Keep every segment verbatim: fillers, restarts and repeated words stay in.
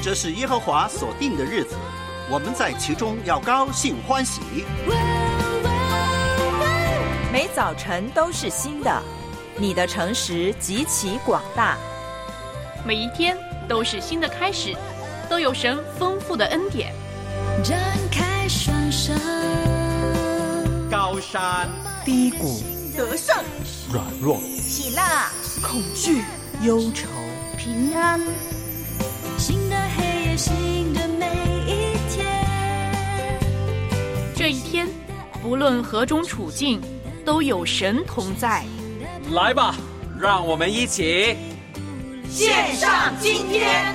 这是耶和华所定的日子，我们在其中要高兴欢喜。 每早晨都是新的，你的诚实极其广大。 每一天都是新的开始，都有神丰富的恩典。 展开双手， 高山低谷， 得胜软弱， 喜乐恐惧忧愁平安，新的黑夜，新的每一天。 这一天，不论何种处境，都有神同在。 来吧，让我们一起献上今天。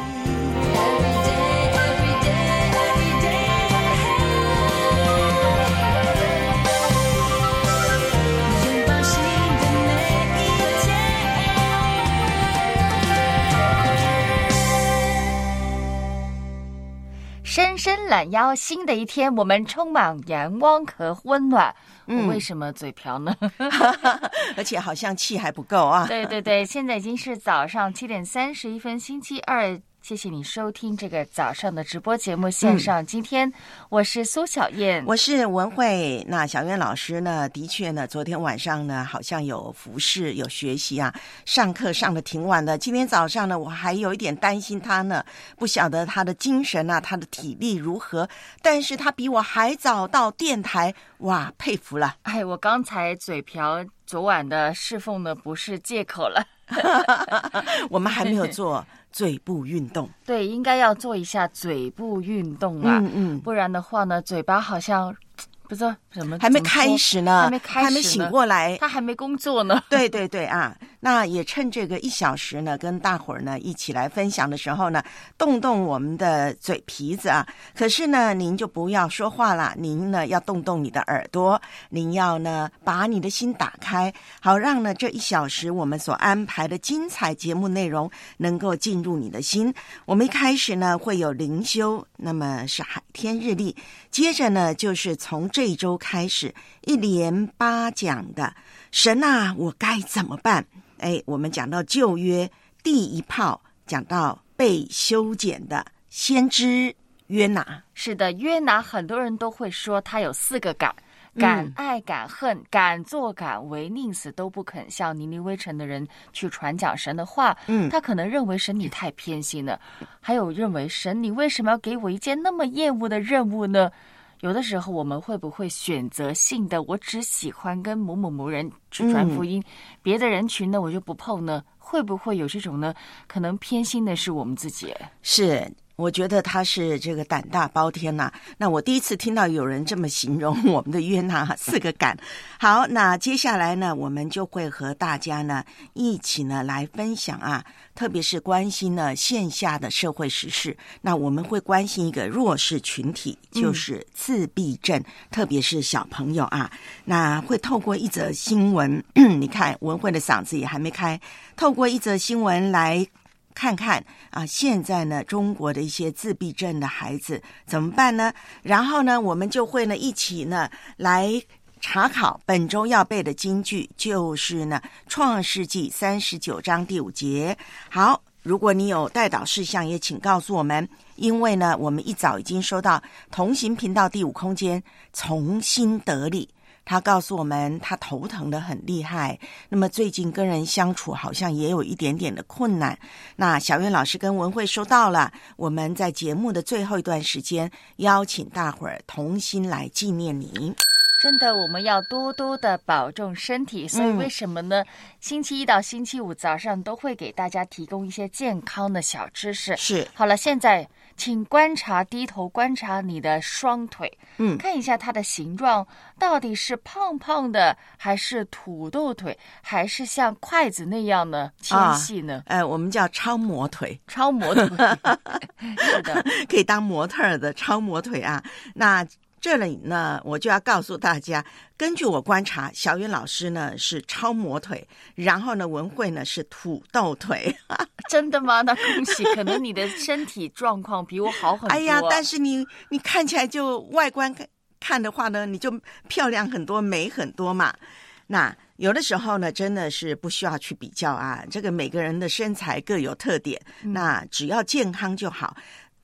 伸伸懒腰，新的一天，我们充满阳光和温暖。 嗯、 我为什么嘴瓢呢？ 而且好像气还不够啊。 对对对，现在已经是早上七点三十一分，星期二。谢谢你收听这个早上的直播节目线上。嗯、今天我是苏小燕， 我是文慧。那小燕老师呢，的确呢，昨天晚上呢，好像有服侍有学习啊，上课上的挺晚的。今天早上呢，我还有一点担心他呢，不晓得他的精神啊，他的体力如何。但是他比我还早到电台，哇，佩服了。 哎，我刚才嘴瓢，昨晚的侍奉呢不是借口了。 我们还没有做嘴部运动。 对，应该要做一下嘴部运动啊，嗯嗯，不然的话呢，嘴巴好像不知道什么， 还没开始呢， 还没开始呢， 还没醒过来， 他还没工作呢。 对对对啊，那也趁这个一小时呢，跟大伙儿呢一起来分享的时候呢，动动我们的嘴皮子啊。可是呢，您就不要说话了，您呢要动动你的耳朵，您要呢把你的心打开，好让呢这一小时我们所安排的精彩节目内容能够进入你的心。我们一开始呢会有灵修，那么是海天日历，接着呢就是从这一周开始一连八讲的神啊，我该怎么办？哎，我们讲到旧约第一炮，讲到被修剪的先知约拿。 是的，约拿很多人都会说他有四个敢，敢爱敢恨，敢作敢为，宁死都不肯向尼尼微城的人去传讲神的话。嗯，他可能认为神你太偏心了，还有认为神你为什么要给我一件那么厌恶的任务呢？有的时候我们会不会选择性的，我只喜欢跟某某某人去传福音，嗯、别的人群呢我就不碰呢？会不会有这种呢？可能偏心的是我们自己。 是。我觉得他是这个胆大包天呐、啊。那我第一次听到有人这么形容我们的约拿四个敢。好，那接下来呢，我们就会和大家呢一起呢来分享啊，特别是关心呢线下的社会时事。那我们会关心一个弱势群体，就是自闭症，嗯、特别是小朋友啊。那会透过一则新闻，你看文慧的嗓子也还没开，透过一则新闻来看看啊，现在呢，中国的一些自闭症的孩子怎么办呢？然后呢，我们就会呢一起呢来查考本周要背的金句，就是呢《创世纪》三十九章第五节。好，如果你有代祷事项，也请告诉我们，因为呢，我们一早已经收到同行频道第五空间从心得力。他告诉我们他头疼得很厉害，那么最近跟人相处好像也有一点点的困难。那小苑老师跟文慧说到了，我们在节目的最后一段时间邀请大伙儿同心来纪念你。 真的，我们要多多的保重身体。所以为什么呢？嗯、星期一到星期五早上都会给大家提供一些健康的小知识。 是， 好了，现在请观察，低头观察你的双腿，嗯，看一下它的形状，到底是胖胖的，还是土豆腿，还是像筷子那样呢纤细呢？ 啊、呃，我们叫超模腿， 超模腿，是的， 可以当模特的超模腿啊。那这里呢，我就要告诉大家，根据我观察，小云老师呢是超模腿，然后呢文慧呢是土豆腿。 真的吗？那恭喜，可能你的身体状况比我好很多。 哎呀，但是你你看起来就外观看的话呢，你就漂亮很多，美很多嘛。那有的时候呢，真的是不需要去比较啊，这个每个人的身材各有特点，嗯、那只要健康就好。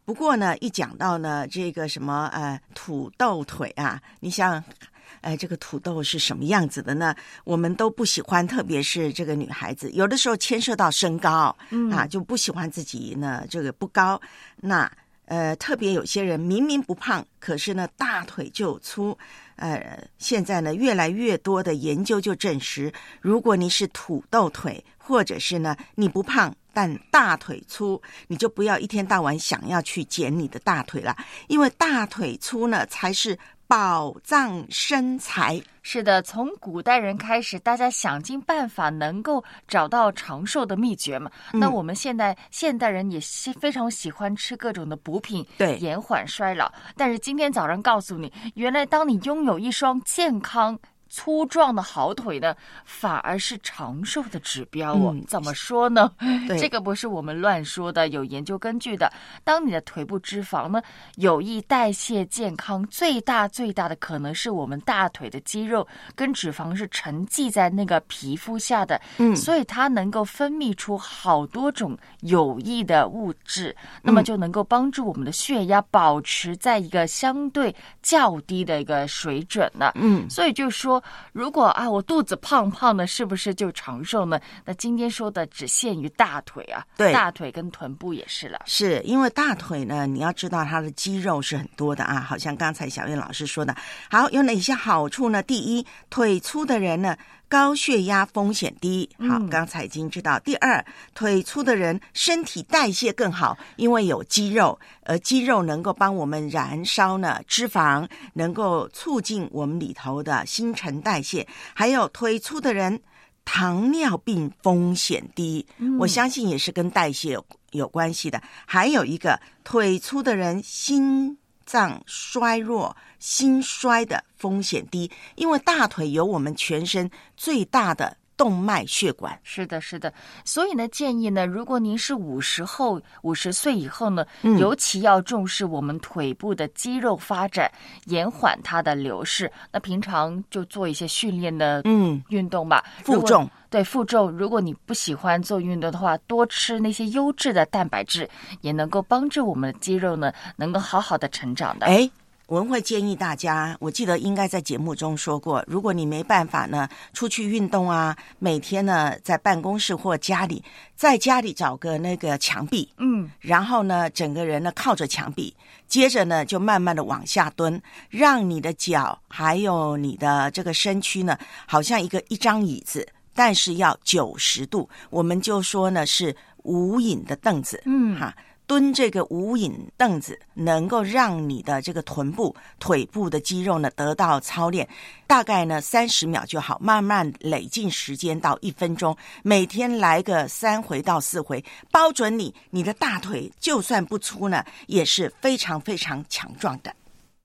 不过呢，一讲到呢这个什么呃土豆腿啊，你想。哎，这个土豆是什么样子的呢？我们都不喜欢，特别是这个女孩子，有的时候牵涉到身高，嗯啊，就不喜欢自己呢这个不高。那呃，特别有些人明明不胖，可是呢大腿就粗。呃，现在呢越来越多的研究就证实，如果你是土豆腿，或者是呢你不胖但大腿粗，你就不要一天到晚想要去减你的大腿了，因为大腿粗呢才是宝藏身材。 是的，从古代人开始，大家想尽办法能够找到长寿的秘诀嘛。嗯、那我们现在现代人也非常喜欢吃各种的补品， 对， 延缓衰老。但是今天早上告诉你，原来当你拥有一双健康粗壮的好腿呢，反而是长寿的指标哦。嗯、怎么说呢？这个不是我们乱说的，有研究根据的。当你的腿部脂肪呢有益代谢健康，最大最大的可能是我们大腿的肌肉跟脂肪是沉积在那个皮肤下的，嗯，所以它能够分泌出好多种有益的物质，那么就能够帮助我们的血压保持在一个相对较低的一个水准了。嗯，所以就说。如果啊，我肚子胖胖的，是不是就长寿呢？那今天说的只限于大腿啊， 对， 大腿跟臀部也是了。 是因为大腿呢，你要知道它的肌肉是很多的啊，好像刚才小燕老师说的。好，有哪些好处呢？第一，腿粗的人呢，高血压风险低。好，刚才已经知道。第二，腿粗的人身体代谢更好，因为有肌肉，而肌肉能够帮我们燃烧呢脂肪，能够促进我们里头的新陈代谢。还有腿粗的人，糖尿病风险低，嗯、我相信也是跟代谢有有关系的。还有一个，腿粗的人心脏衰弱、心衰的风险低，因为大腿有我们全身最大的动脉血管。 是的，是的。所以呢，建议呢，如果您是五十后、五十岁以后呢，嗯、尤其要重视我们腿部的肌肉发展，延缓它的流逝。那平常就做一些训练的嗯运动吧， 负重。 对，负重。如果你不喜欢做运动的话，多吃那些优质的蛋白质，也能够帮助我们的肌肉呢，能够好好的成长的。 哎。我们会建议大家，我记得应该在节目中说过，如果你没办法呢出去运动啊，每天呢在办公室或家里，在家里找个那个墙壁，嗯，然后呢整个人呢靠着墙壁，接着呢就慢慢的往下蹲，让你的脚还有你的这个身躯呢好像一个一张椅子，但是要九十度，我们就说呢是无影的凳子，嗯哈。蹲这个无影凳子，能够让你的这个臀部、腿部的肌肉呢得到操练，大概呢三十秒就好，慢慢累进时间到一分钟，每天来个三回到四回，包准你你的大腿就算不粗呢，也是非常非常强壮的。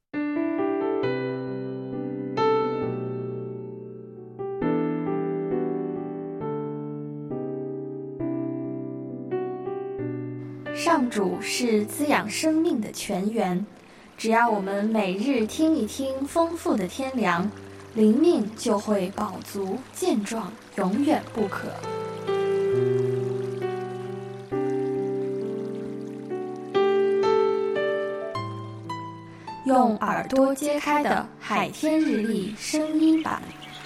上主是滋养生命的泉源，只要我们每日听一听丰富的天粮，灵命就会饱足健壮，永远不渴。用耳朵揭开的海天日历声音版。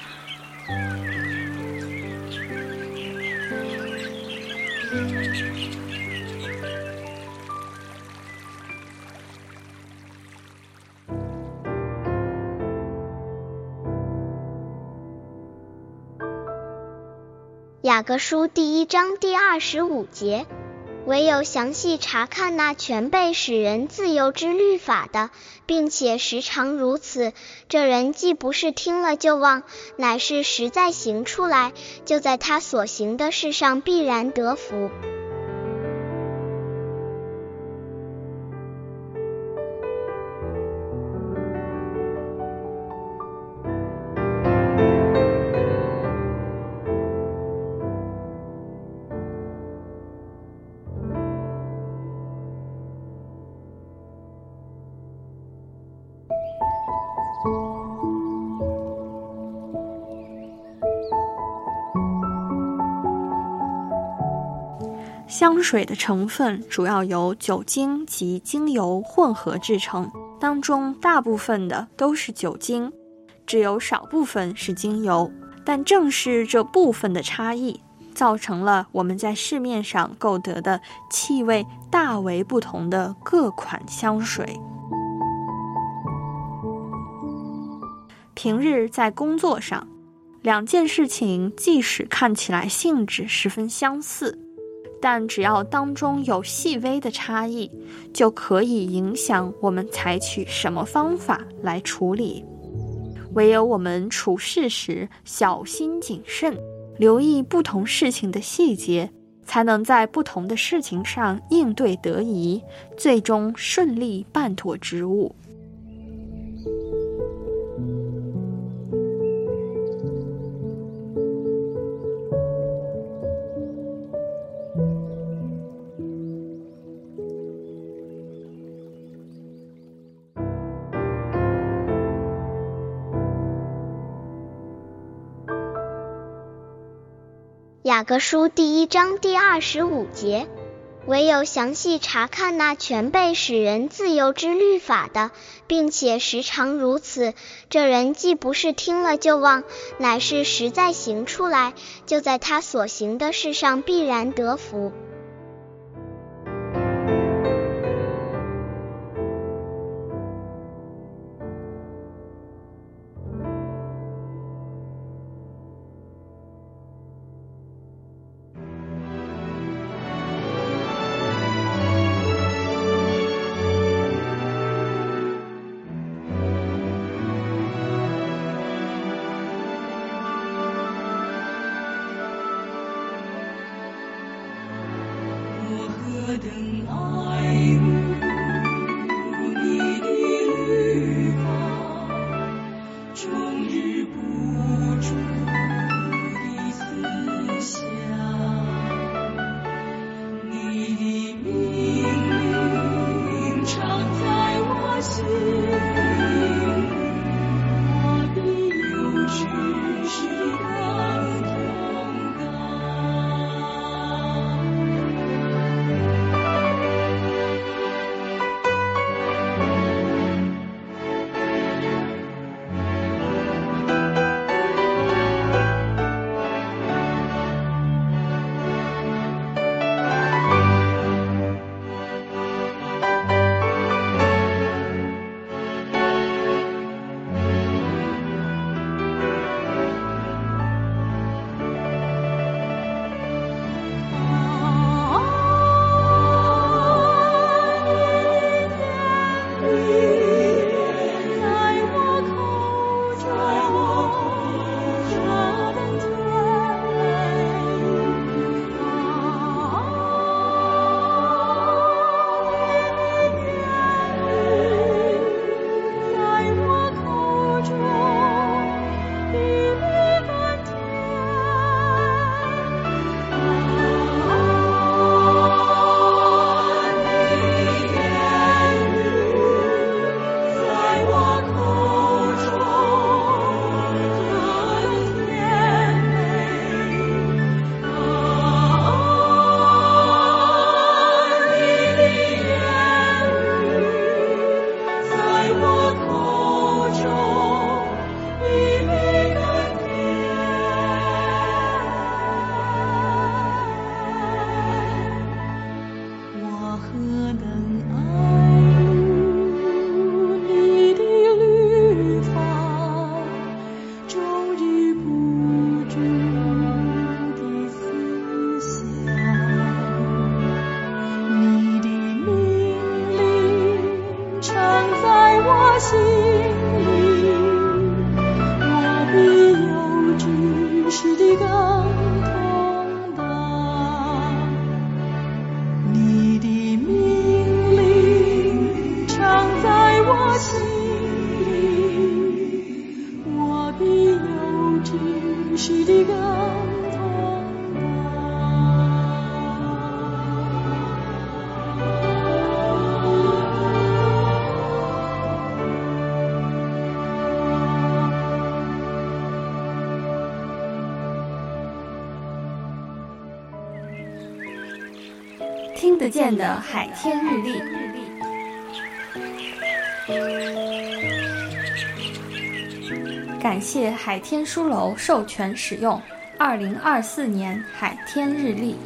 雅各书第一章第二十五节，唯有详细查看那全备使人自由之律法的，并且时常如此，这人既不是听了就忘，乃是实在行出来，就在他所行的事上必然得福。 香水的成分主要由酒精及精油混合制成，当中大部分的都是酒精，只有少部分是精油。但正是这部分的差异，造成了我们在市面上购得的气味大为不同的各款香水。平日在工作上，两件事情即使看起来性质十分相似，但只要当中有细微的差异，就可以影响我们采取什么方法来处理。唯有我们处事时小心谨慎，留意不同事情的细节，才能在不同的事情上应对得宜，最终顺利办妥职务。 雅各书第一章第二十五节，唯有详细查看那全备使人自由之律法的，并且时常如此，这人既不是听了就忘，乃是实在行出来，就在他所行的事上必然得福。 见的海天日历。感谢海天书楼授权使用二零二四年海天日历。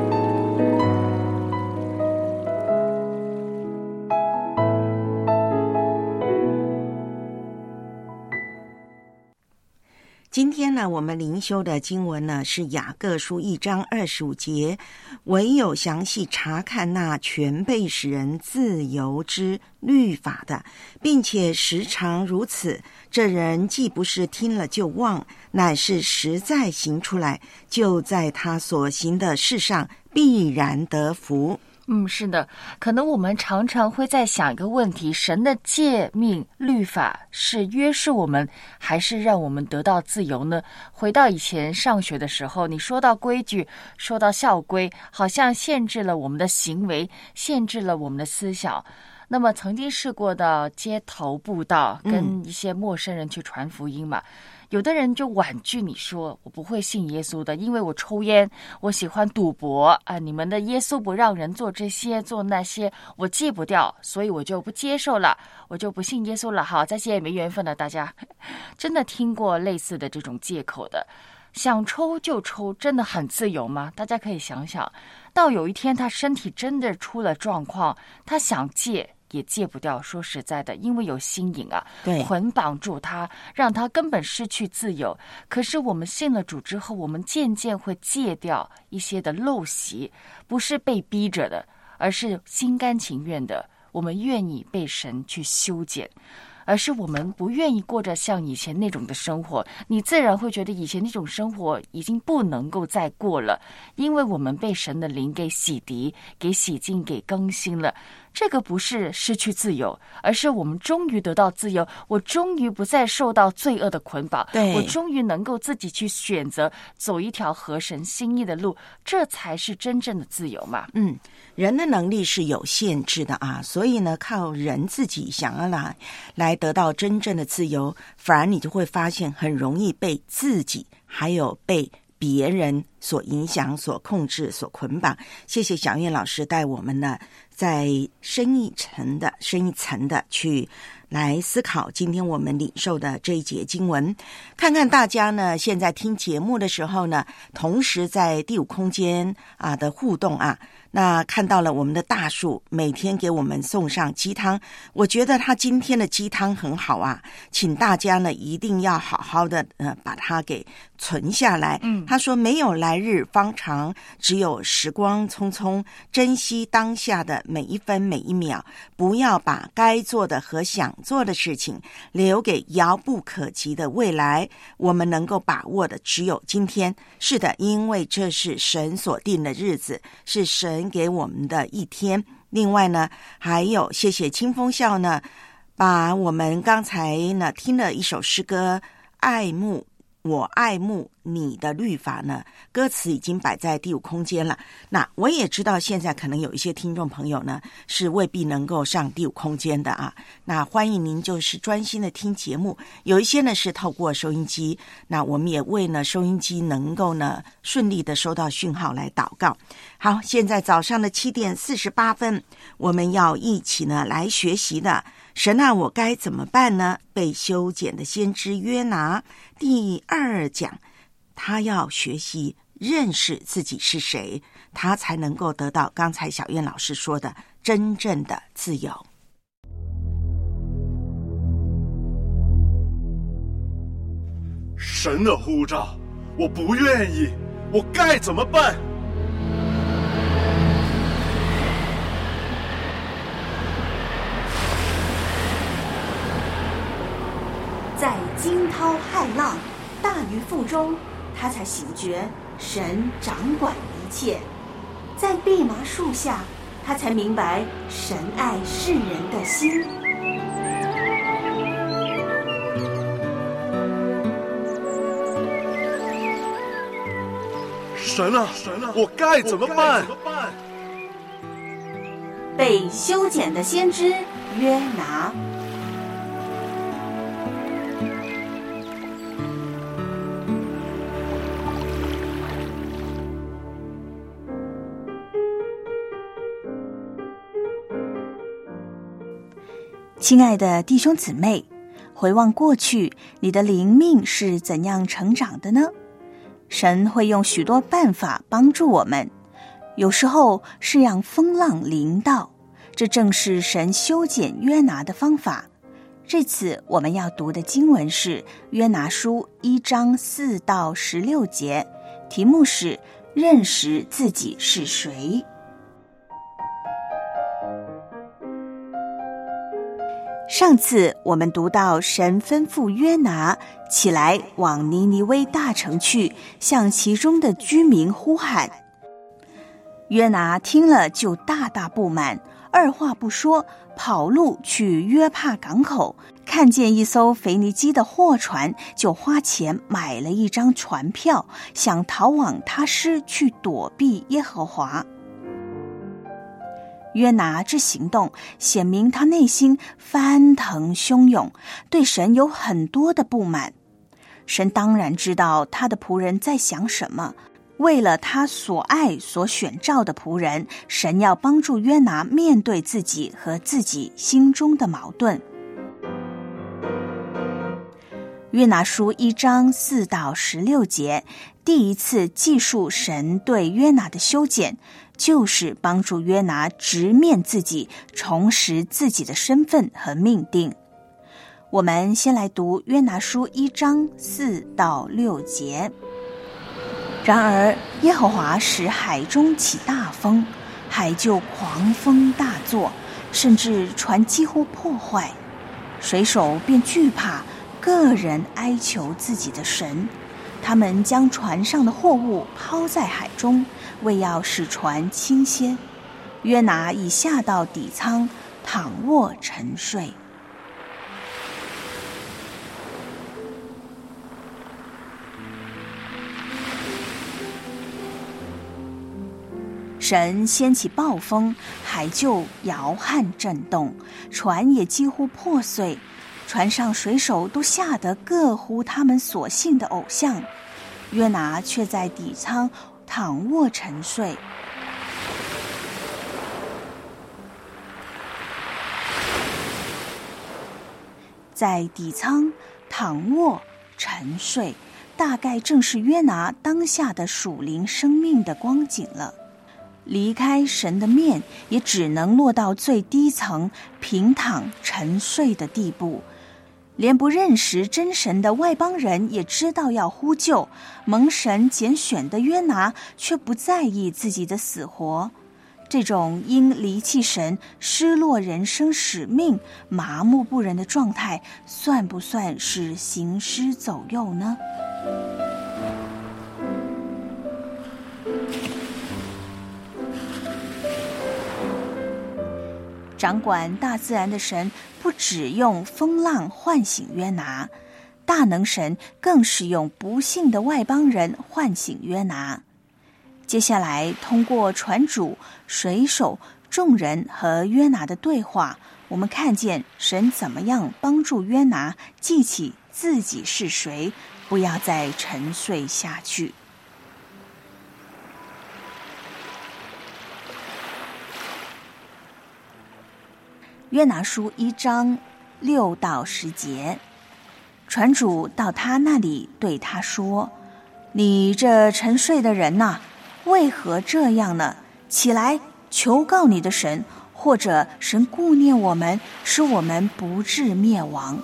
今天呢，我们灵修的经文呢是雅各书一章二十五节，唯有详细查看那全备使人自由之律法的，并且时常如此，这人既不是听了就忘，乃是实在行出来，就在他所行的事上必然得福。 嗯，是的，可能我们常常会在想一个问题，神的诫命律法是约束我们，还是让我们得到自由呢？回到以前上学的时候，你说到规矩，说到校规，好像限制了我们的行为，限制了我们的思想。那么曾经试过的街头布道，跟一些陌生人去传福音嘛，嗯有的人就婉拒你说，我不会信耶稣的，因为我抽烟，我喜欢赌博啊！你们的耶稣不让人做这些做那些，我戒不掉，所以我就不接受了，我就不信耶稣了。好，再见，没缘分了。大家真的听过类似的这种借口的，想抽就抽，真的很自由吗？大家可以想想，到有一天他身体真的出了状况，他想戒也戒不掉，说实在的，因为有心瘾啊， 对， 捆绑住他，让他根本失去自由。可是我们信了主之后，我们渐渐会戒掉一些的陋习，不是被逼着的，而是心甘情愿的，我们愿意被神去修剪，而是我们不愿意过着像以前那种的生活，你自然会觉得以前那种生活已经不能够再过了，因为我们被神的灵给洗涤、给洗净、给更新了。这个不是失去自由，而是我们终于得到自由，我终于不再受到罪恶的捆绑，我终于能够自己去选择走一条合神心意的路，这才是真正的自由嘛。 嗯，人的能力是有限制的啊，所以呢，靠人自己想要来来得到真正的自由，反而你就会发现很容易被自己还有被别人所影响、所控制、所捆绑。谢谢小燕老师带我们呢，在深一层的、深一层的去来思考今天我们领受的这一节经文，看看大家呢现在听节目的时候呢，同时在第五空间啊的互动啊。那看到了我们的大树每天给我们送上鸡汤，我觉得他今天的鸡汤很好啊，请大家呢一定要好好的呃把它给存下来。嗯，他说没有来日方长，只有时光匆匆，珍惜当下的每一分每一秒，不要把该做的和想做的事情留给遥不可及的未来，我们能够把握的只有今天。是的，因为这是神所定的日子，是神给我们的一天。另外呢，还有谢谢清风笑呢，把我们刚才呢听了一首诗歌，爱慕我爱慕你的律法呢，歌词已经摆在第五空间了。那我也知道现在可能有一些听众朋友呢是未必能够上第五空间的啊，那欢迎您就是专心的听节目，有一些呢是透过收音机，那我们也为呢收音机能够呢顺利的收到讯号来祷告。好，现在早上的七点四十八分，我们要一起呢来学习的神啊，我该怎么办呢？被修剪的先知约拿第二讲，他要学习认识自己是谁，他才能够得到刚才小燕老师说的真正的自由。 神的呼召，我不愿意，我该怎么办？ 在惊涛骇浪、大鱼腹中，他才醒觉神掌管一切；在蓖麻树下，他才明白神爱世人的心。 神啊，神啊，我该怎么办？ 被修剪的先知约拿。 亲爱的弟兄姊妹，回望过去，你的灵命是怎样成长的呢？神会用许多办法帮助我们，有时候是让风浪临到，这正是神修剪约拿的方法。这次我们要读的经文是约拿书一章四到十六节，题目是认识自己是谁。上次我们读到神吩咐约拿起来往尼尼微大城去，向其中的居民呼喊。约拿听了就大大不满，二话不说跑路去约帕港口，看见一艘腓尼基的货船，就花钱买了一张船票，想逃往他施去躲避耶和华。约拿之行动显明他内心翻腾汹涌，对神有很多的不满。神当然知道他的仆人在想什么，为了他所爱所选召的仆人，神要帮助约拿面对自己和自己心中的矛盾。约拿书一章四到十六节，第一次记述神对约拿的修剪，就是帮助约拿直面自己，重拾自己的身份和命定。我们先来读约拿书一章四到六节。然而耶和华使海中起大风，海就狂风大作，甚至船几乎破坏，水手便惧怕，个人哀求自己的神。他们将船上的货物抛在海中，为要使船轻些。约拿已下到底舱，躺卧沉睡。神掀起暴风，海就摇撼震动，船也几乎破碎，船上水手都吓得各呼他们所信的偶像。约拿却在底舱躺卧沉睡。在底舱躺卧沉睡，大概正是约拿当下的属灵生命的光景了。离开神的面，也只能落到最低层，平躺沉睡的地步。连不认识真神的外邦人也知道要呼救，蒙神拣选的约拿却不在意自己的死活。这种因离弃神、失落人生使命、麻木不仁的状态，算不算是行尸走肉呢？掌管大自然的神不只用风浪唤醒约拿，大能神更是用不幸的外邦人唤醒约拿。接下来通过船主、水手、众人和约拿的对话，我们看见神怎么样帮助约拿记起自己是谁，不要再沉睡下去。约拿书一章六到十节，船主到他那里对他说：“你这沉睡的人哪，为何这样呢？起来，求告你的神，或者神顾念我们，使我们不致灭亡。”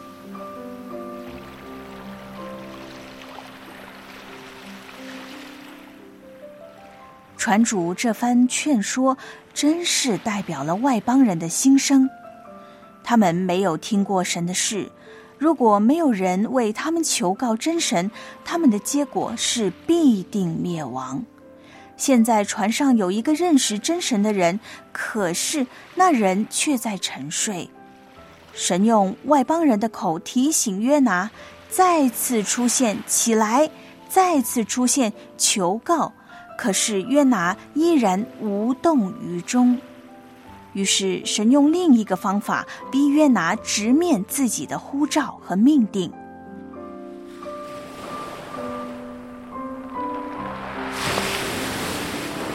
船主这番劝说，真是代表了外邦人的心声。他们没有听过神的事，如果没有人为他们求告真神，他们的结果是必定灭亡。现在船上有一个认识真神的人，可是那人却在沉睡。神用外邦人的口提醒约拿，再次出现起来，再次出现求告，可是约拿依然无动于衷。于是神用另一个方法逼约拿直面自己的呼召和命定。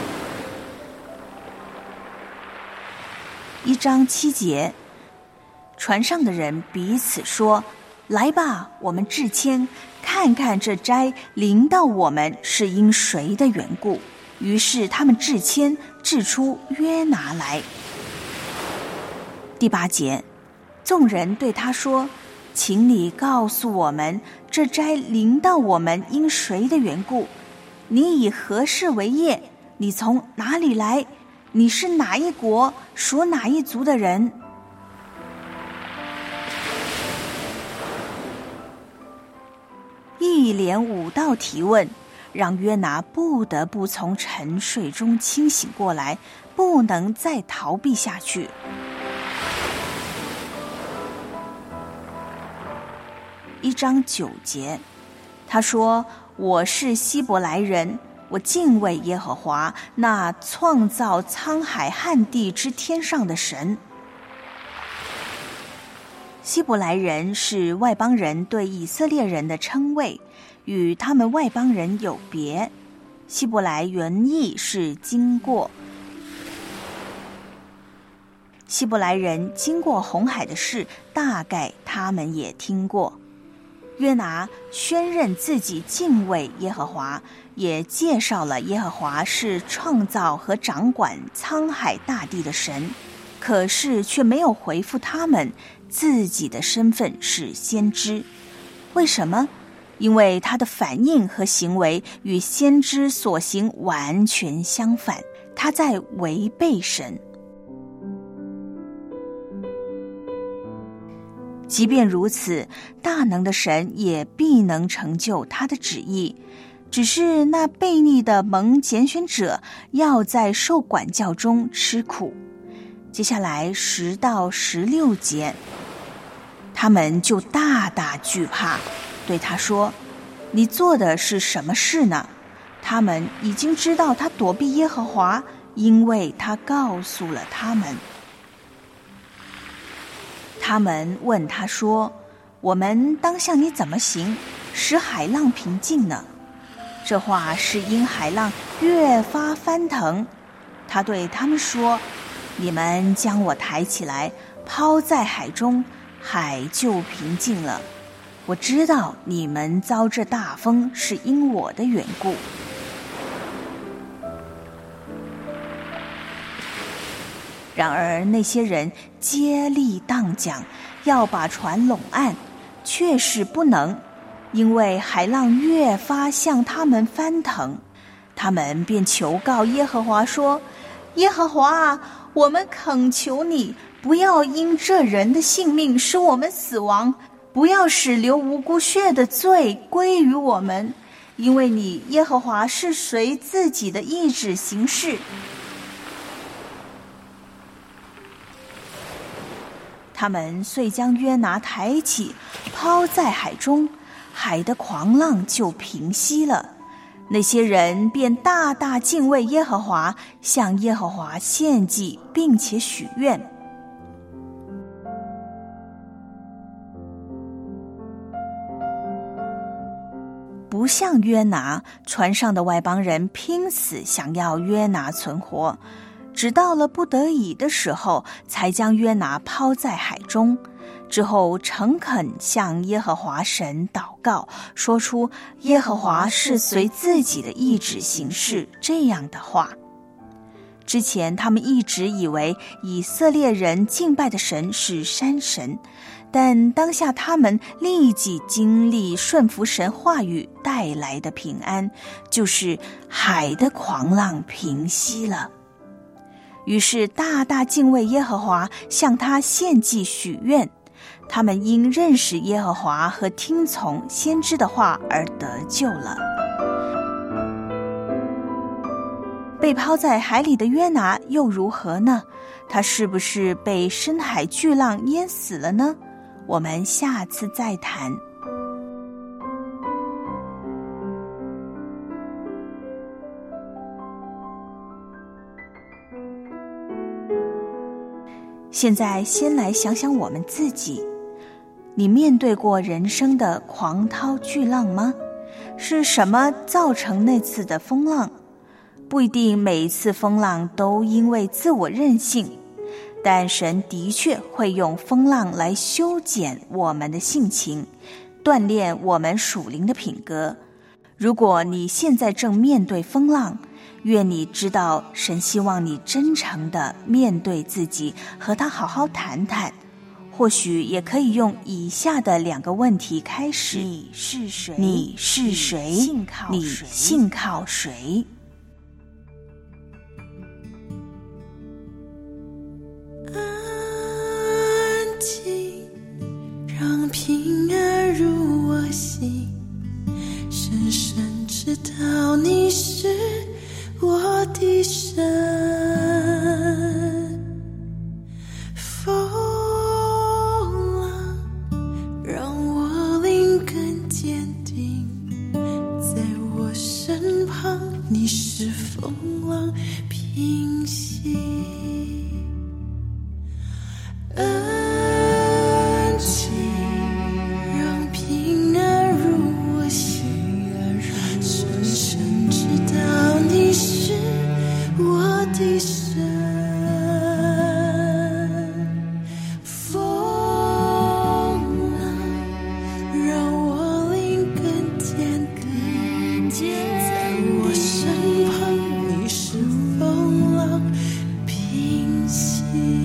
一章七节， 船上的人彼此说：来吧，我们制签，看看这灾临到我们是因谁的缘故。于是他们制签，制出约拿来。第八节，众人对他说：请你告诉我们，这灾临到我们因谁的缘故？你以何事为业？你从哪里来？你是哪一国属哪一族的人？一连五道提问，让约拿不得不从沉睡中清醒过来，不能再逃避下去。一章九节，他说：我是希伯来人，我敬畏耶和华，那创造沧海旱地之天上的神。希伯来人是外邦人对以色列人的称谓，与他们外邦人有别。希伯来原意是经过，希伯来人经过红海的事，大概他们也听过。约拿宣认自己敬畏耶和华，也介绍了耶和华是创造和掌管沧海大地的神，可是却没有回复他们自己的身份是先知。为什么？因为他的反应和行为与先知所行完全相反，他在违背神。即便如此，大能的神也必能成就他的旨意，只是那悖逆的蒙拣选者要在受管教中吃苦。接下来十到十六节，他们就大大惧怕，对他说：你做的是什么事呢？他们已经知道他躲避耶和华，因为他告诉了他们。他们问他说：我们当向你怎么行，使海浪平静呢？这话是因海浪越发翻腾。他对他们说：你们将我抬起来，抛在海中，海就平静了。我知道你们遭这大风是因我的缘故。然而那些人接力荡桨，要把船拢岸，却是不能，因为海浪越发向他们翻腾。他们便求告耶和华说：耶和华，我们恳求你，不要因这人的性命使我们死亡，不要使流无辜血的罪归于我们，因为你耶和华是随自己的意志行事。他们遂将约拿抬起，抛在海中，海的狂浪就平息了。那些人便大大敬畏耶和华，向耶和华献祭，并且许愿。不像约拿，船上的外邦人拼死想要约拿存活，只到了不得已的时候，才将约拿抛在海中。之后诚恳向耶和华神祷告，说出耶和华是随自己的意志行事这样的话。之前他们一直以为以色列人敬拜的神是山神，但当下他们立即经历顺服神话语带来的平安，就是海的狂浪平息了。于是大大敬畏耶和华，向他献祭许愿。他们因认识耶和华和听从先知的话而得救了。被抛在海里的约拿又如何呢？他是不是被深海巨浪淹死了呢？我们下次再谈。现在先来想想我们自己，你面对过人生的狂涛巨浪吗？是什么造成那次的风浪？不一定每一次风浪都因为自我任性， 但神的确会用风浪来修剪我们的性情，锻炼我们属灵的品格。如果你现在正面对风浪，愿你知道神希望你真诚地面对自己，和他好好谈谈。或许也可以用以下的两个问题开始：你是谁？你是谁？你信靠谁？ 安静，让平安入我心，深深知道你是我的神。风浪让我灵更坚定，在我身旁，你是风浪平息。安静，让平安入我心，深深知道你是我的神。风浪让我灵更坚定，在我身旁，你是风浪平息。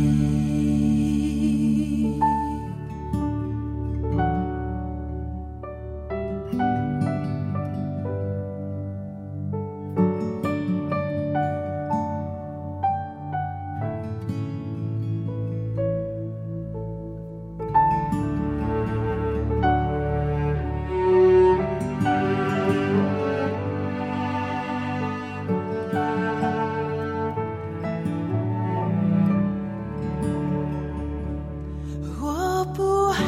我不害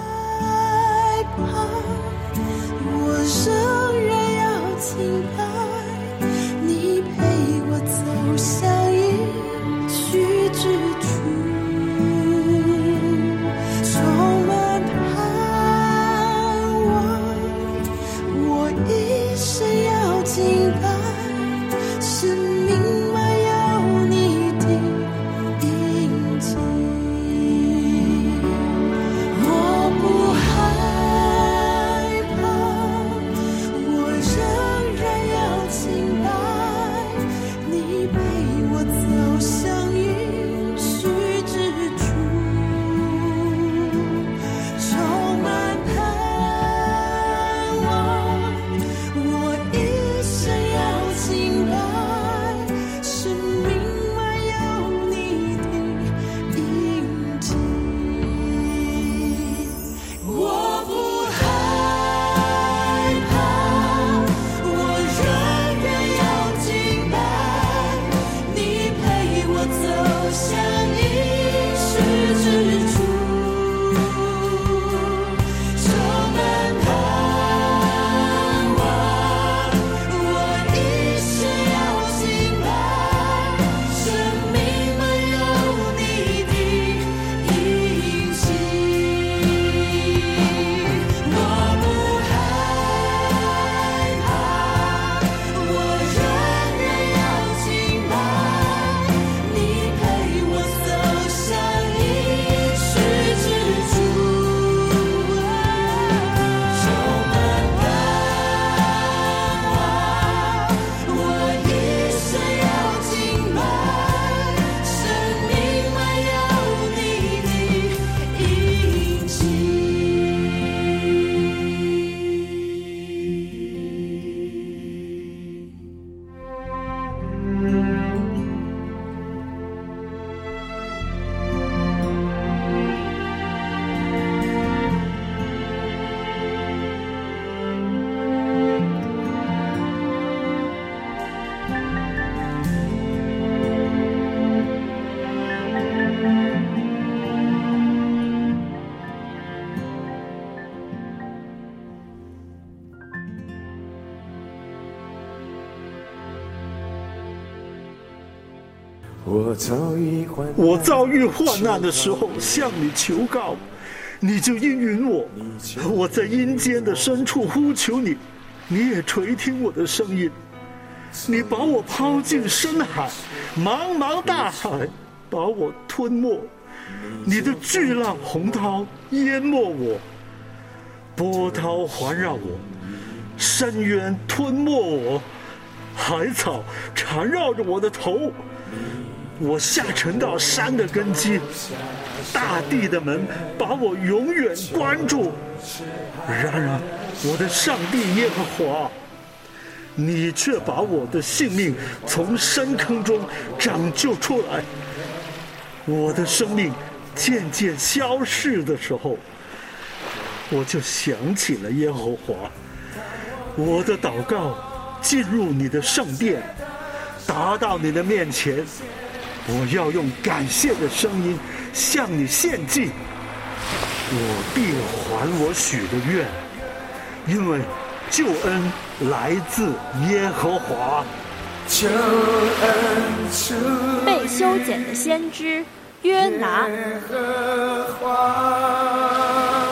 怕，我仍然要敬拜，你陪我走向应许之处，充满盼望，我一生要敬拜，生命满有你的印记。我不害怕，我仍然要敬拜，你陪我走向应许之处，充满盼望，我一生要敬拜，生命满有你的印记。我不害怕，我仍然要敬拜，你陪我走向应许之处，充满盼望，我一生要敬拜，生命满有你的印记。我不害怕，我仍然要敬拜，你陪我走向应许之处，充满盼望，我一生要敬拜，生命满有你的印记。 我遭遇患难，我遭遇患难的时候向你求告，你就应允我。我在阴间的深处呼求你，你也垂听我的声音。你把我抛进深海，茫茫大海， 把我吞没，你的巨浪洪涛淹没我，波涛环绕我，深渊吞没我，海草缠绕着我的头，我下沉到山的根基，大地的门把我永远关住。然而我的上帝耶和华，你却把我的性命从深坑中拯救出来。我的生命渐渐消逝的时候，我就想起了耶和华。我的祷告进入你的圣殿，达到你的面前，我要用感谢的声音向你献祭，我必还我许的愿，因为救恩来自耶和华。救恩出被修剪的先知约拿。 耶和华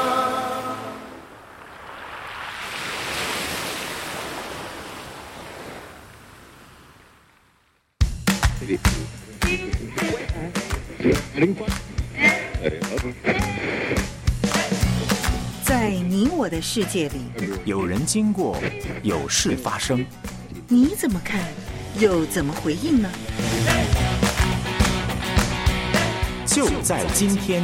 在你我的世界里， 有人经过，有事发生， 你怎么看，又怎么回应呢？ 就在今天。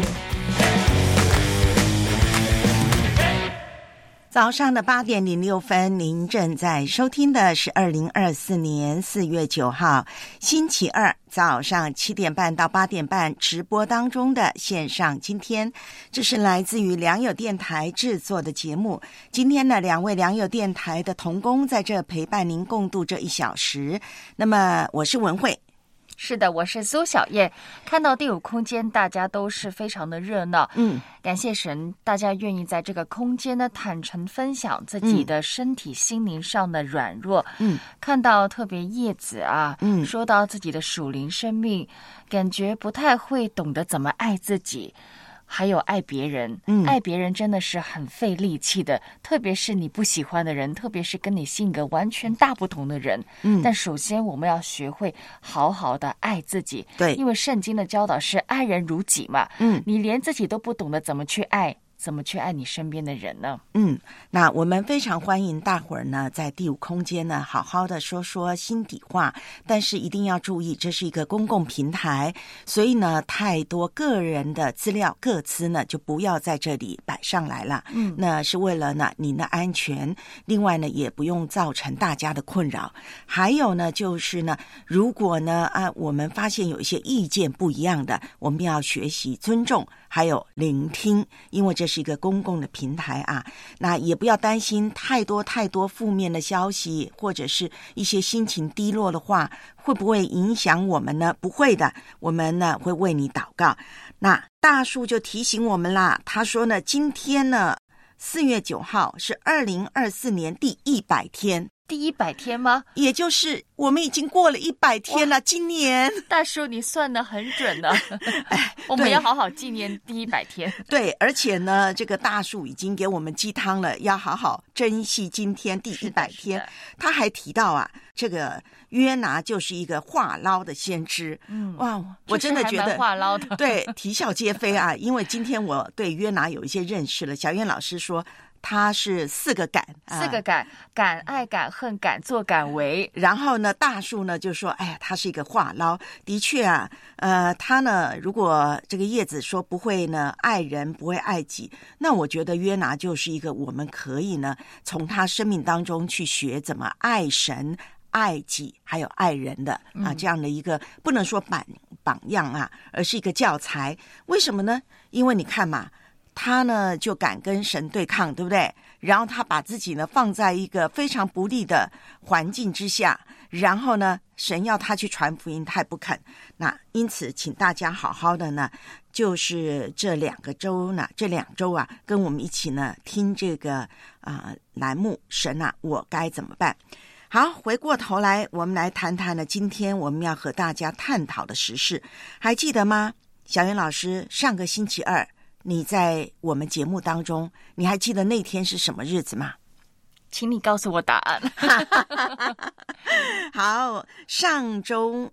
早上的八点零六分，您正在收听的是二零二四年四月九号星期二早上七点半到八点半直播当中的线上今天，这是来自于良友电台制作的节目。今天呢，两位良友电台的同工在这陪伴您共度这一小时。那么我是文慧。 是的，我是苏小叶。看到第五空间，大家都是非常的热闹。 嗯， 感谢神，大家愿意在这个空间呢坦诚分享自己的身体、心灵上的软弱。 嗯， 看到特别叶子啊， 嗯， 说到自己的属灵生命，感觉不太会懂得怎么爱自己。还有爱别人， 嗯， 爱别人真的是很费力气的，特别是你不喜欢的人，特别是跟你性格完全大不同的人。 嗯， 但首先我们要学会好好的爱自己， 对， 因为圣经的教导是爱人如己嘛。 嗯， 你连自己都不懂得怎么去爱，怎么去爱你身边的人呢？ 嗯，那我们非常欢迎大伙儿呢，在第五空间呢，好好的说说心底话，但是一定要注意，这是一个公共平台，所以呢，太多个人的资料、个资呢，就不要在这里摆上来了。 嗯， 那是为了呢您的安全，另外呢，也不用造成大家的困扰。还有呢，就是呢，如果呢啊，我们发现有一些意见不一样的，我们要学习尊重，还有聆听，因为这是一个公共的平台啊。那也不要担心太多太多负面的消息，或者是一些心情低落的话，会不会影响我们呢？不会的，我们呢会为你祷告。那大树就提醒我们啦，他说呢，今天呢四月九号是二零二四年第一百天。 第一百天吗？ 也就是我们已经过了一百天了。今年大叔，你算得很准呢。我们要好好纪念第一百天。 对，而且呢，这个大树已经给我们鸡汤了，要好好珍惜今天第一百天。他还提到啊，这个约拿就是一个话唠的先知。 嗯， 哇，我真的觉得话唠的， 对，啼笑皆非啊。因为今天我对约拿有一些认识了。小燕老师说，他是四个敢， 四个敢，敢爱敢恨敢作敢为。 然后呢，大树呢就说，哎呀，他是一个话唠。的确啊，呃，他呢，如果这个叶子说不会呢爱人，不会爱己，那我觉得约拿就是一个我们可以呢从他生命当中去学怎么爱神、爱己还有爱人的啊，这样的一个不能说榜榜样啊，而是一个教材。为什么呢？因为你看嘛，他呢就敢跟神对抗，对不对？然后他把自己呢放在一个非常不利的环境之下，然后呢神要他去传福音，他也不肯。那因此请大家好好的呢，就是这两个周呢，这两周啊，跟我们一起呢听这个啊、呃、栏目，神啊我该怎么办。好，回过头来我们来谈谈呢今天我们要和大家探讨的时事，还记得吗？小袁老师上个星期二你在我们节目当中，你还记得那天是什么日子吗？ 请你告诉我答案。 好，上周二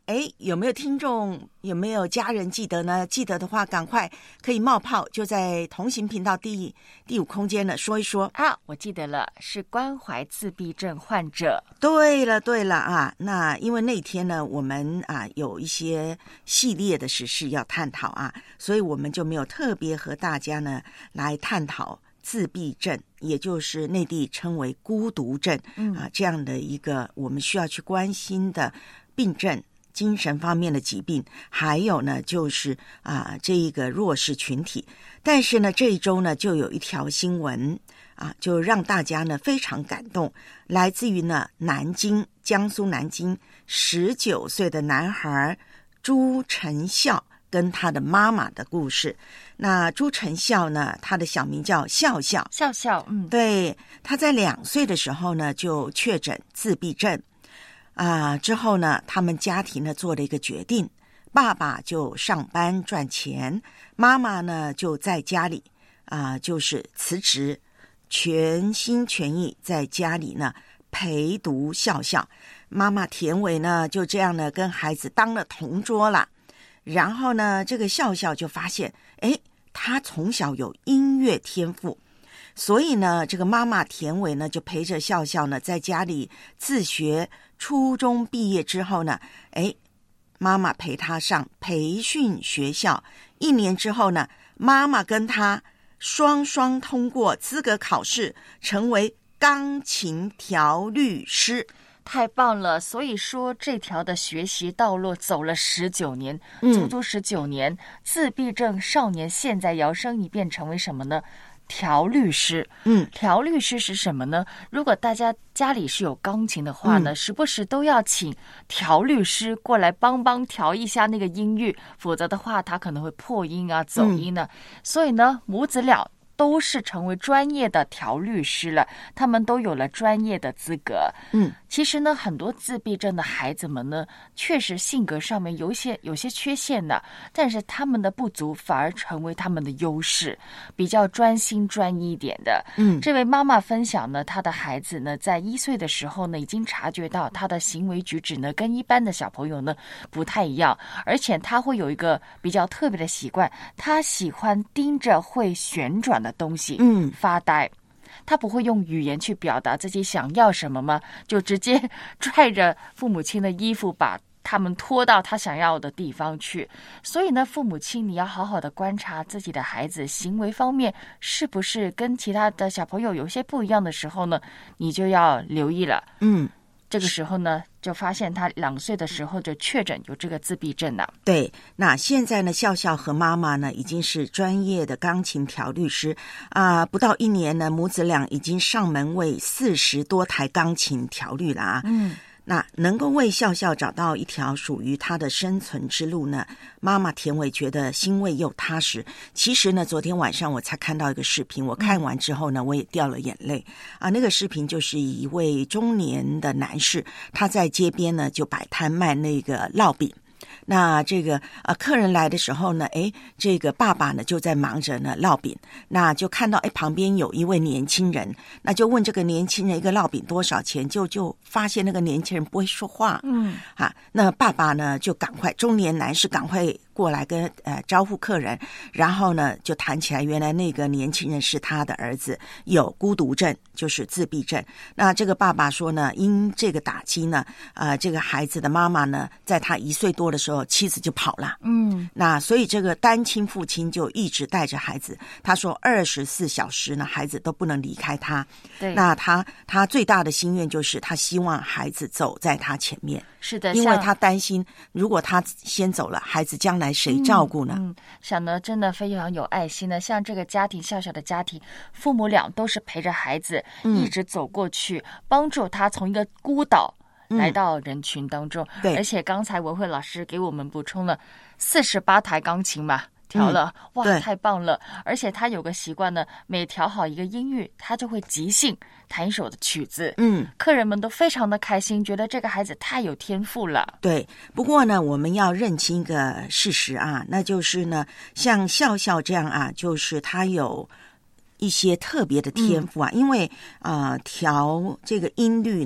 哎，有没有听众，有没有家人记得呢？记得的话，赶快可以冒泡，就在同行频道第第五空间呢说一说啊。我记得了，是关怀自闭症患者。 对了，对了啊，那因为那天呢，我们啊有一些系列的时事要探讨啊，所以我们就没有特别和大家呢来探讨自闭症，也就是内地称为孤独症、嗯、啊这样的一个我们需要去关心的病症。精神方面的疾病，还有呢就是啊这一个弱势群体。但是呢这一周呢就有一条新闻啊，就让大家呢非常感动，来自于呢南京，江苏南京十九岁的男孩朱成孝跟他的妈妈的故事。那朱成孝呢，他的小名叫笑笑， 笑笑，嗯， 对，他在两岁的时候呢就确诊自闭症。啊，之后呢，他们家庭呢做了一个决定，爸爸就上班赚钱，妈妈呢就在家里啊，就是辞职，全心全意在家里呢陪读笑笑。妈妈田伟呢就这样呢跟孩子当了同桌了。然后呢，这个笑笑就发现，哎，他从小有音乐天赋。所以呢，这个妈妈田伟呢就陪着笑笑呢在家里自学。初中毕业之后呢，哎，妈妈陪他上培训学校，一年之后呢，妈妈跟他双双通过资格考试，成为钢琴调律师。 太棒了！所以说这条的学习道路走了十九年，足足十九年、嗯。自闭症少年现在摇身一变成为什么呢？调律师。嗯，调律师是什么呢？如果大家家里是有钢琴的话呢、嗯、时不时都要请调律师过来帮帮调一下那个音域，否则的话他可能会破音啊走音呢、嗯、所以呢母子俩都是成为专业的调律师了，他们都有了专业的资格。嗯，其实呢，很多自闭症的孩子们呢，确实性格上面有一些有些缺陷的，但是他们的不足反而成为他们的优势，比较专心专一一点的。嗯，这位妈妈分享呢，她的孩子呢，在一岁的时候呢，已经察觉到他的行为举止呢，跟一般的小朋友呢不太一样，而且他会有一个比较特别的习惯，他喜欢盯着会旋转的东西，嗯，发呆。他不会用语言去表达自己想要什么吗？就直接拽着父母亲的衣服，把他们拖到他想要的地方去。所以呢，父母亲你要好好的观察自己的孩子行为方面是不是跟其他的小朋友有些不一样的时候呢，你就要留意了。嗯。这个时候呢，就发现他两岁的时候就确诊有这个自闭症了。 对，那现在呢，笑笑和妈妈呢已经是专业的钢琴调律师啊、呃，不到一年呢，母子俩已经上门为四十多台钢琴调律了啊。嗯。那能够为笑笑找到一条属于他的生存之路呢，妈妈田伟觉得欣慰又踏实。其实呢，昨天晚上我才看到一个视频，我看完之后呢，我也掉了眼泪啊。那个视频就是一位中年的男士，他在街边呢就摆摊卖那个烙饼。那这个呃客人来的时候呢，诶，这个爸爸呢就在忙着呢烙饼，那就看到诶旁边有一位年轻人，那就问这个年轻人一个烙饼多少钱，就就发现那个年轻人不会说话，嗯，啊，那爸爸呢就赶快，中年男士赶快过来跟呃招呼客人，然后呢就谈起来，原来那个年轻人是他的儿子，有孤独症，就是自闭症。那这个爸爸说呢，因这个打击呢，呃，这个孩子的妈妈呢，在他一岁多的时候，妻子就跑了，嗯，那所以这个单亲父亲就一直带着孩子。他说二十四小时呢，孩子都不能离开他。对，那他他最大的心愿就是他希望孩子走在他前面。 是的， 因为他担心，如果他先走了，孩子将来谁照顾呢？ 嗯，嗯想呢，真的非常有爱心的。像这个家庭，笑笑的家庭，父母俩都是陪着孩子、嗯、一直走过去，帮助他从一个孤岛来到人群当中。嗯、对，而且刚才文慧老师给我们补充了四十八台钢琴嘛。调了、嗯、哇，太棒了！而且他有个习惯呢，每调好一个音域，他就会即兴弹一首的曲子。嗯，客人们都非常的开心，觉得这个孩子太有天赋了。 对，不过呢，我们要认清一个事实啊，那就是呢，像笑笑这样啊，就是他有一些特别的天赋啊，嗯、因为啊、呃，调这个音律呢。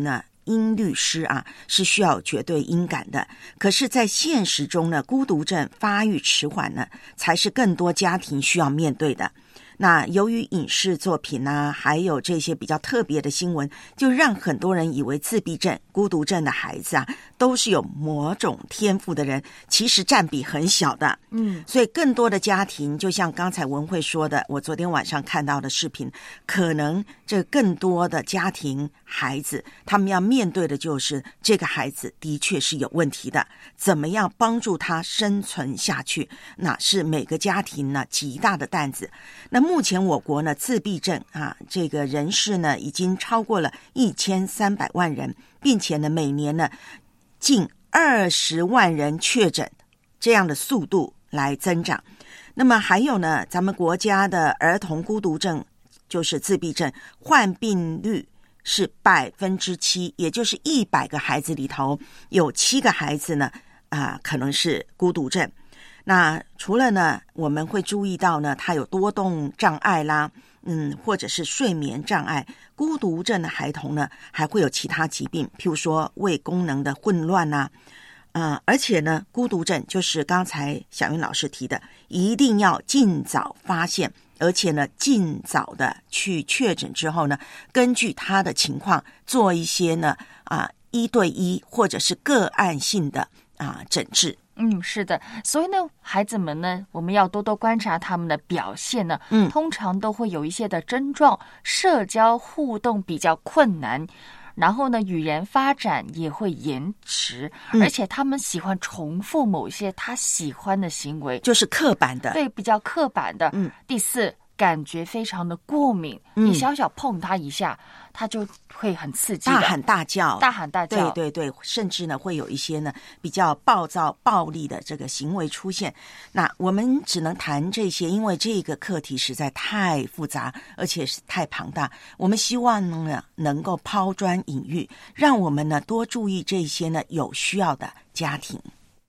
音律师啊，是需要绝对音感的。可是在现实中呢，孤独症发育迟缓呢，才是更多家庭需要面对的。那由于影视作品啊，还有这些比较特别的新闻，就让很多人以为自闭症、孤独症的孩子啊，都是有某种天赋的人，其实占比很小的。 嗯， 所以更多的家庭，就像刚才文慧说的，我昨天晚上看到的视频，可能这更多的家庭孩子，他们要面对的就是这个孩子的确是有问题的，怎么样帮助他生存下去，那是每个家庭呢极大的担子。那目前我国呢自闭症啊这个人士呢已经超过了一千三百万人，并且呢每年呢近二十万人确诊，这样的速度来增长。那么还有呢，咱们国家的儿童孤独症就是自闭症患病率是百分之七，也就是一百个孩子里头有七个孩子呢啊、呃、可能是孤独症。那除了呢，我们会注意到呢，他有多动障碍啦，嗯，或者是睡眠障碍。孤独症的孩童呢，还会有其他疾病，譬如说胃功能的混乱啊，呃，而且呢，孤独症就是刚才小云老师提的，一定要尽早发现，而且呢，尽早的去确诊之后呢，根据他的情况做一些呢啊一对一或者是个案性的啊诊治。 嗯，是的，所以呢，孩子们呢，我们要多多观察他们的表现呢。 嗯， 通常都会有一些的症状，社交互动比较困难，然后呢，语言发展也会延迟， 嗯、 而且他们喜欢重复某些他喜欢的行为， 就是刻板的， 对，比较刻板的。 嗯， 第四，感觉非常的过敏， 嗯、 你小小碰他一下，他就会很刺激的， 大喊大叫， 大喊大叫， 对对对，甚至呢会有一些呢比较暴躁、暴力的这个行为出现。那我们只能谈这些，因为这个课题实在太复杂，而且是太庞大。我们希望呢能够抛砖引玉，让我们呢多注意这些呢有需要的家庭。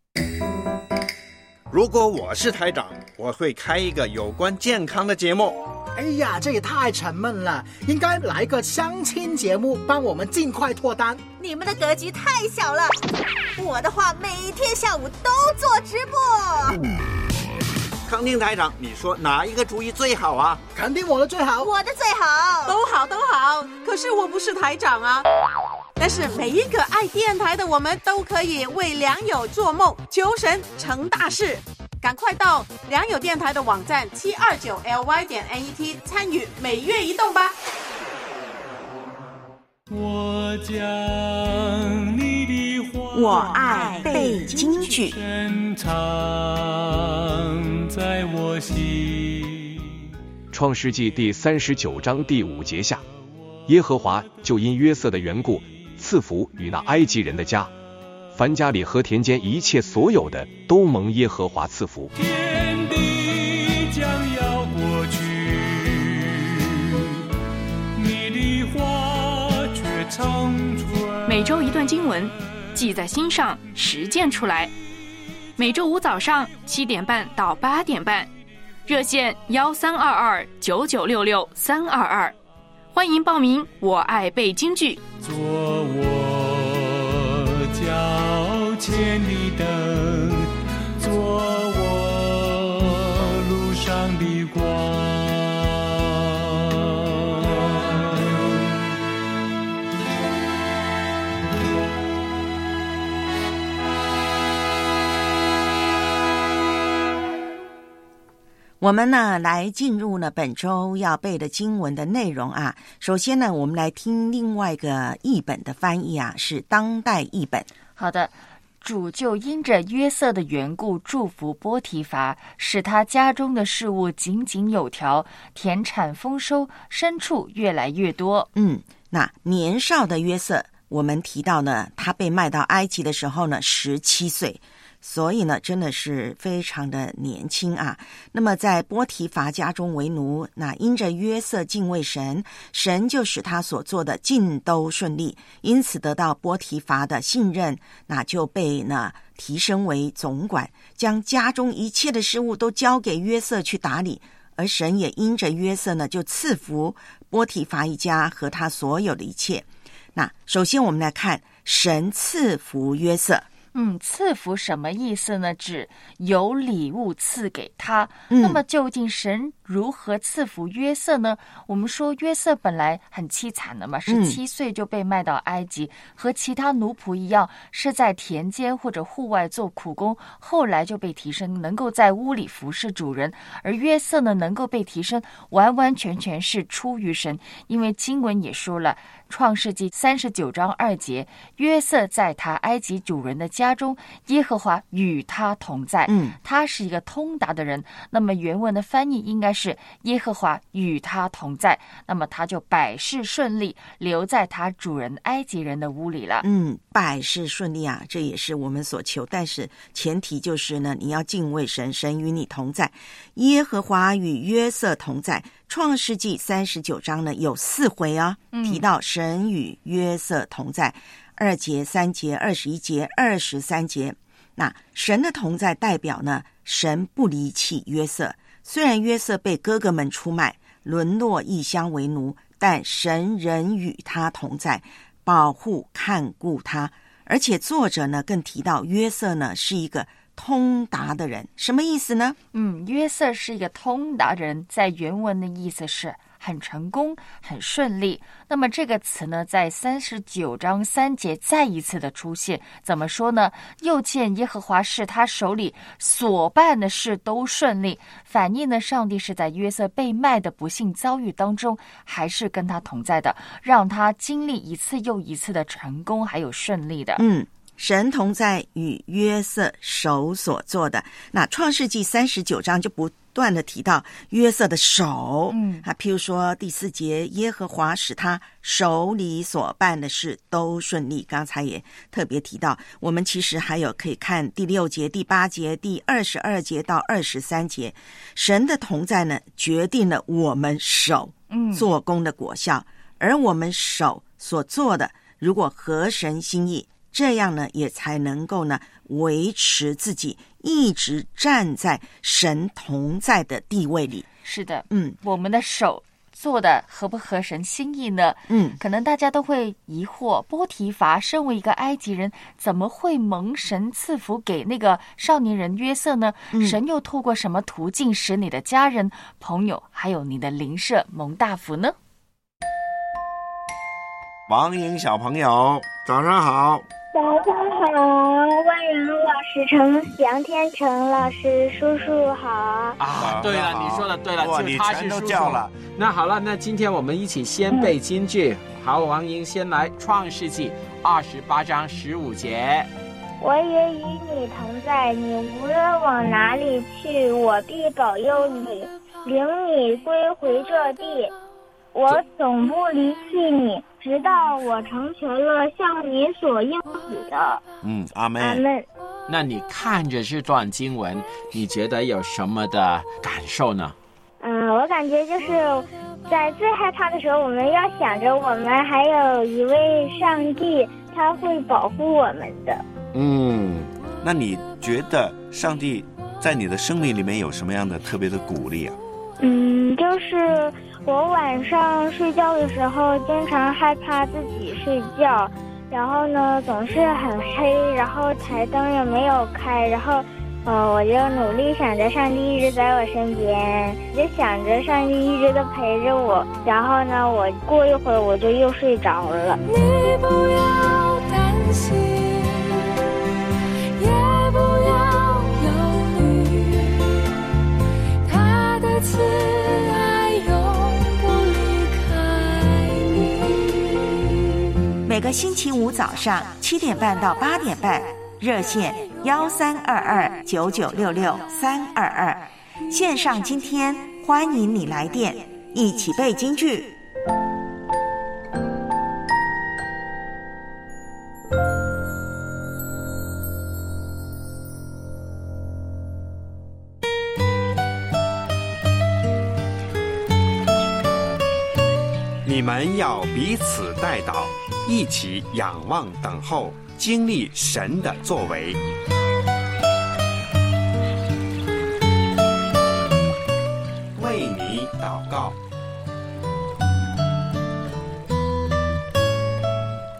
如果我是台长，我会开一个有关健康的节目。 哎呀，这也太沉闷了，应该来个相亲节目，帮我们尽快脱单。 你们的格局太小了，我的话每天下午都做直播。 康定台长，你说哪一个主意最好啊？ 肯定我的最好， 我的最好， 都好都好。可是我不是台长啊。但是每一个爱电台的我们都可以为良友做梦，求神成大事。赶快到良友电台的网站 七二九 L Y 点 N E T 参与每月一动吧。 我将你的话， 我爱背京剧， 深藏在我心。 创世纪第三十九章第五节下，耶和华就因约瑟的缘故赐福与那埃及人的家，凡家里和田间一切所有的都蒙耶和华赐福。 天地将要过去，你的话却长存。 每周一段经文，记在心上，实践出来。每周五早上七点半到八点半，热线幺三二二九九六六三二二，欢迎报名。我爱背京剧。 做我脚前的灯，做我路上的光。 我们呢来进入呢本周要背的经文的内容啊。首先呢，我们来听另外一个译本的翻译啊，是当代译本。 好的，主就因着约瑟的缘故祝福波提乏，使他家中的事物井井有条，田产丰收，牲畜越来越多。 嗯，那年少的约瑟，我们提到呢，他被卖到埃及的时候呢，十七岁。所以呢，真的是非常的年轻啊。那么在波提乏家中为奴，那因着约瑟敬畏神，神就使他所做的尽都顺利，因此得到波提乏的信任，那就被呢提升为总管，将家中一切的事物都交给约瑟去打理。而神也因着约瑟呢，就赐福波提乏一家和他所有的一切。 那首先我们来看神赐福约瑟。 嗯，赐福什么意思呢？指有礼物赐给他。 嗯、 那么究竟神如何赐福约瑟呢？我们说约瑟本来很凄惨的嘛，十七岁就被卖到埃及、嗯，和其他奴仆一样，是在田间或者户外做苦工，后来就被提升，能够在屋里服侍主人。而约瑟呢，能够被提升，完完全全是出于神，因为经文也说了，创世纪三十九章二节，约瑟在他埃及主人的家中，耶和华与他同在。 嗯， 他是一个通达的人。那么原文的翻译应该是耶和华与他同在，那么他就百事顺利，留在他主人埃及人的屋里了。 嗯，百事顺利啊，这也是我们所求，但是前提就是呢，你要敬畏神，神与你同在。耶和华与约瑟同在，创世纪三十九章呢有四回啊，提到神与约瑟同在，二节、三节、二十一节、二十三节。那神的同在代表呢，神不离弃约瑟。虽然约瑟被哥哥们出卖，沦落异乡为奴，但神仍与他同在，保护看顾他。而且作者呢更提到约瑟呢是一个通达的人。什么意思呢？ 嗯，约瑟是一个通达人，在原文的意思是很成功，很顺利。那么这个词呢，在三十九章三节再一次的出现，怎么说呢？又见耶和华是他手里所办的事都顺利，反映呢，上帝是在约瑟被卖的不幸遭遇当中，还是跟他同在的，让他经历一次又一次的成功还有顺利的。 嗯，神同在与约瑟手所做的。那创世纪三十九章就不断的提到约瑟的手， 嗯， 啊，譬如说第四节，耶和华使他手里所办的事都顺利。刚才也特别提到，我们其实还有可以看第六节、第八节、第二十二节到二十三节，神的同在呢，决定了我们手做工的果效，嗯，而我们手所做的，如果合神心意，这样呢，也才能够呢维持自己一直站在神同在的地位里。 是的， 嗯， 我们的手做的合不合神心意呢？ 嗯， 可能大家都会疑惑，波提乏身为一个埃及人，怎么会蒙神赐福给那个少年人约瑟呢？嗯，神又透过什么途径使你的家人、朋友还有你的邻舍蒙大福呢？ 王莹小朋友，早上好。 早上好，万源老师、陈杨天成老师，叔叔好。 啊，对了，你说的对了， 哇， 就他是你全叔叔都叫了。 那好了，那今天我们一起先背金句。嗯、好，王莹先来，《创世纪》二十八章十五节。 我也与你同在，你无论往哪里去，我必保佑你，领你归回这地。我总不离弃你，直到我成全了向你所应许的。 嗯，阿门。 阿门。 那你看着这段经文，你觉得有什么的感受呢？ 嗯，我感觉就是在最害怕的时候，我们要想着我们还有一位上帝，他会保护我们的。 嗯，那你觉得上帝在你的生命里面有什么样的特别的鼓励啊？ 嗯，就是我晚上睡觉的时候，经常害怕自己睡觉，然后呢总是很黑，然后台灯也没有开，然后呃我就努力想着上帝一直在我身边，就想着上帝一直都陪着我，然后呢我过一会儿我就又睡着了。 你不要担心，也不要忧虑，他的慈爱永不离开你。 每个星期五早上七点半到八点半，热线幺三二二九九六六三二二，线上今天欢迎你来电，一起背金句。 你们要彼此代祷，一起仰望等候，经历神的作为。为你祷告。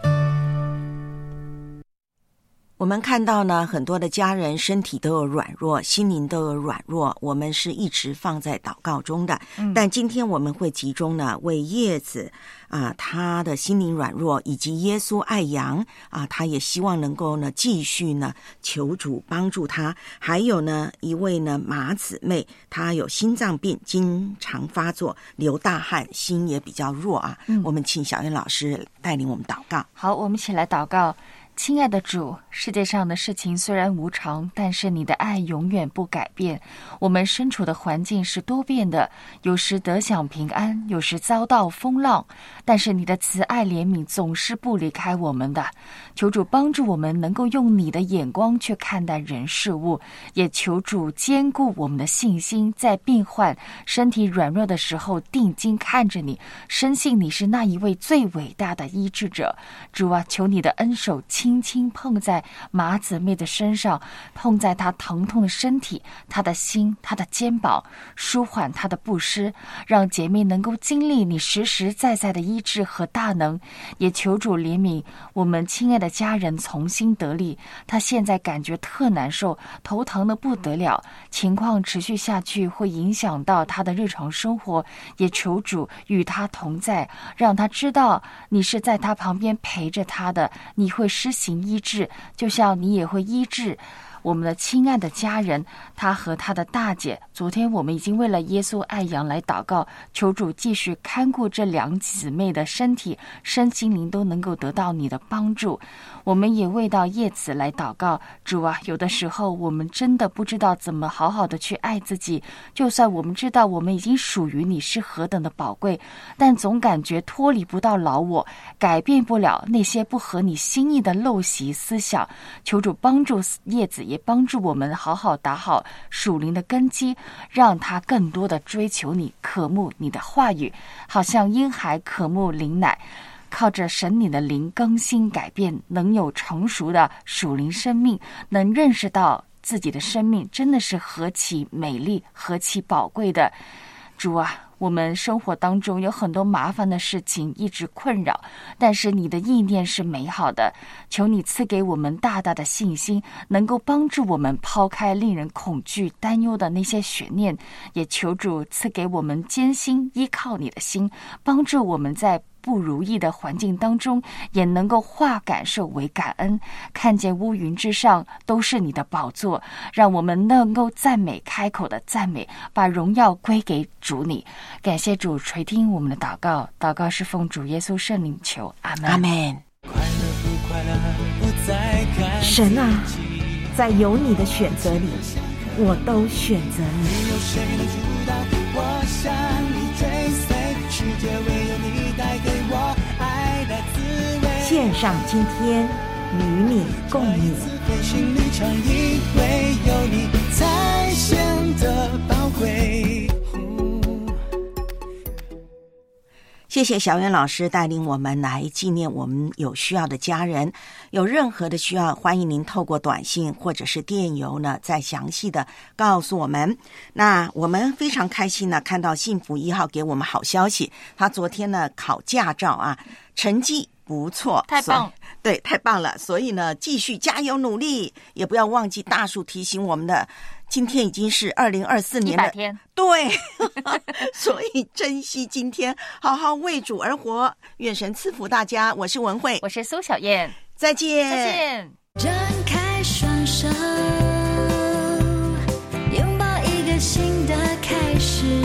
我们看到呢，很多的家人身体都有软弱，心灵都有软弱，我们是一直放在祷告中的。嗯、但今天我们会集中呢，为叶子啊，他的心灵软弱，以及耶稣爱羊啊，他也希望能够呢继续呢求主帮助他。还有呢一位呢马姊妹，她有心脏病，经常发作，流大汗，心也比较弱啊。嗯、我们请小燕老师带领我们祷告。 好，我们一起来祷告。亲爱的主，世界上的事情虽然无常，但是你的爱永远不改变。我们身处的环境是多变的，有时得享平安，有时遭到风浪，但是你的慈爱怜悯总是不离开我们的。求主帮助我们能够用你的眼光去看待人事物，也求主坚固我们的信心，在病患身体软弱的时候定睛看着你，深信你是那一位最伟大的医治者。主啊，求你的恩手轻轻碰在马姊妹的身上，碰在她疼痛的身体，她的心，她的肩膀，舒缓她的不适，让姐妹能够经历你实实在在的医治和大能。也求主怜悯我们亲爱的家人重新得力，她现在感觉特难受，头疼的不得了，情况持续下去会影响到她的日常生活。也求主与她同在，让她知道你是在她旁边陪着她的，你会施行医治，就像你也会医治我们的亲爱的家人，他和他的大姐。昨天我们已经为了耶稣爱羊来祷告，求主继续看顾这两姊妹的身体，身心灵都能够得到你的帮助。我们也为到叶子来祷告，主啊，有的时候我们真的不知道怎么好好的去爱自己，就算我们知道我们已经属于你是何等的宝贵，但总感觉脱离不到老我，改变不了那些不合你心意的陋习思想。求主帮助叶子，也帮助我们好好打好属灵的根基，让他更多的追求你，渴慕你的话语，好像婴孩渴慕灵奶，靠着神你的灵更新改变，能有成熟的属灵生命，能认识到自己的生命真的是何其美丽，何其宝贵的。主啊，我们生活当中有很多麻烦的事情一直困扰，但是你的意念是美好的，求你赐给我们大大的信心，能够帮助我们抛开令人恐惧担忧的那些悬念，也求主赐给我们艰辛依靠你的心，帮助我们在不如意的环境当中也能够化感受为感恩，看见乌云之上都是你的宝座，让我们能够赞美，开口的赞美，把荣耀归给主你。感谢主垂听我们的祷告，祷告是奉主耶稣圣灵求，阿们。 阿们。 神啊，在有你的选择里，我都选择你。没有谁能阻挡我向你追随，世界唯有你带给我爱的滋味。献上今天与你共鸣，心里常因为有你才显得宝贵。 谢谢小袁老师带领我们来纪念我们有需要的家人，有任何的需要，欢迎您透过短信或者是电邮呢，再详细的告诉我们。那我们非常开心呢，看到幸福一号给我们好消息，他昨天呢考驾照啊，成绩不错， 太棒， 对，太棒了。所以呢，继续加油努力，也不要忘记大树提醒我们的。今天已经是二零二四年的一百天， 对，所以珍惜今天，好好为主而活。愿神赐福大家，我是文慧， 我是苏小燕， 再见， 再见。 张开双手，拥抱一个新的开始。